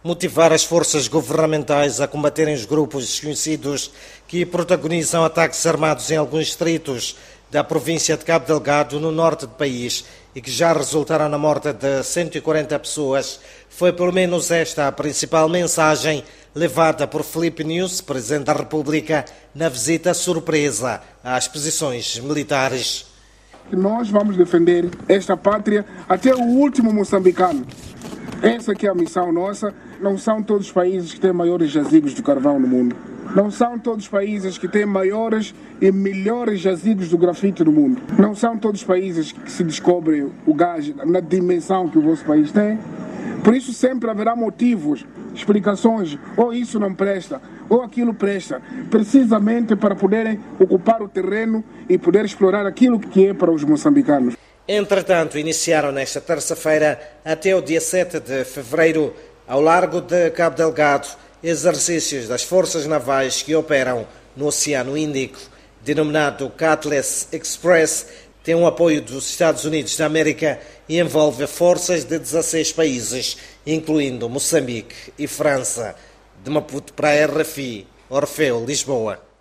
Motivar as forças governamentais a combaterem os grupos desconhecidos que protagonizam ataques armados em alguns distritos da província de Cabo Delgado, no norte do país, e que já resultaram na morte de 140 pessoas, foi pelo menos esta a principal mensagem levada por Filipe Nyusi, Presidente da República, na visita surpresa às posições militares. Nós vamos defender esta pátria até o último moçambicano. Essa que é a missão nossa. Não são todos os países que têm maiores jazigos de carvão no mundo. Não são todos os países que têm maiores e melhores jazigos do grafite no mundo. Não são todos os países que se descobre o gás na dimensão que o vosso país tem. Por isso sempre haverá motivos, explicações, ou isso não presta, ou aquilo presta, precisamente para poderem ocupar o terreno e poder explorar aquilo que é para os moçambicanos. Entretanto, iniciaram nesta terça-feira até o dia 7 de fevereiro, ao largo de Cabo Delgado, exercícios das forças navais que operam no Oceano Índico. Denominado Cutlass Express, tem o apoio dos Estados Unidos da América e envolve forças de 16 países, incluindo Moçambique e França. De Maputo para a RFI, Orfeu, Lisboa.